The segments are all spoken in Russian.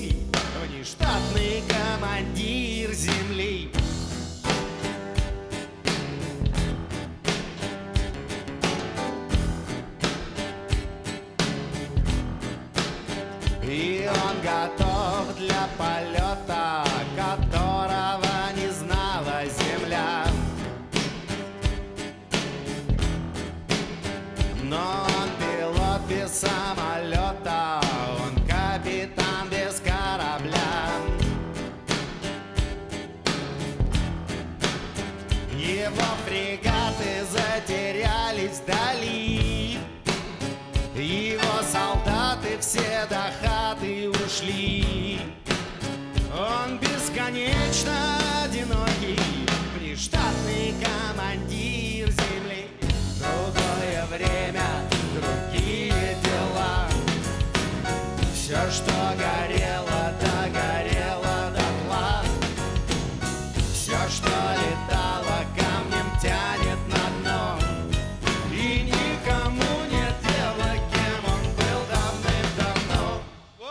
внештатный командир земли. И он готов для полета, которого не знала земля. Но он пилот без самолета, он капитан без корабля. Его фрегаты затерялись вдали, его солдаты все до хаты ушли. Он бесконечно одинокий, внештатный командир земли. Другое время, другие дела. Все, что горело, догорело дотла. Все, что летало, камнем тянет на дно. И никому нет дела, кем он был давным-давно.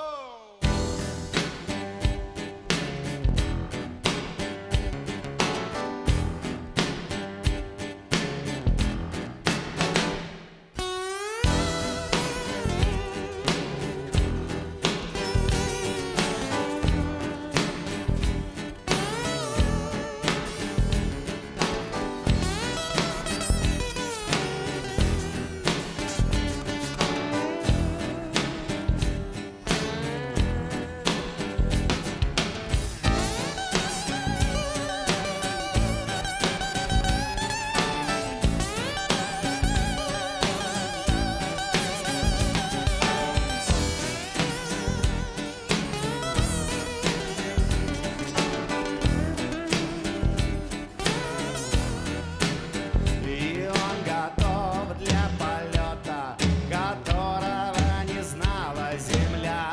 И он готов для полета, которого не знала земля.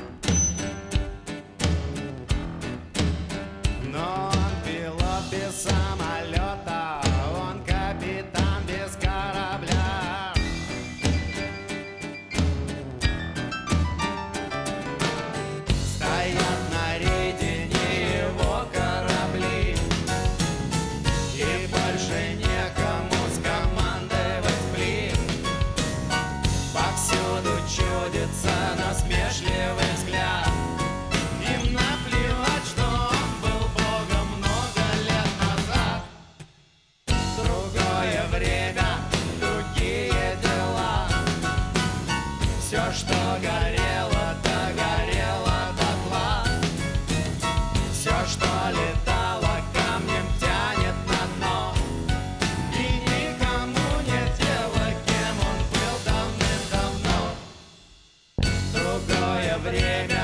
Но он пилот без самолета, он капитан без корабля. Стоят на рейде не его корабли, и больше некому скомандовать плин. Повсюду чудится насмешливый взгляд. Им наплевать, что он был богом много лет назад. Другое время, другие дела. Все, что горело, догорело дотла. Все, что летало, камнем тянет на дно. И никому нет дела, кем он был давным-давно. Другое время,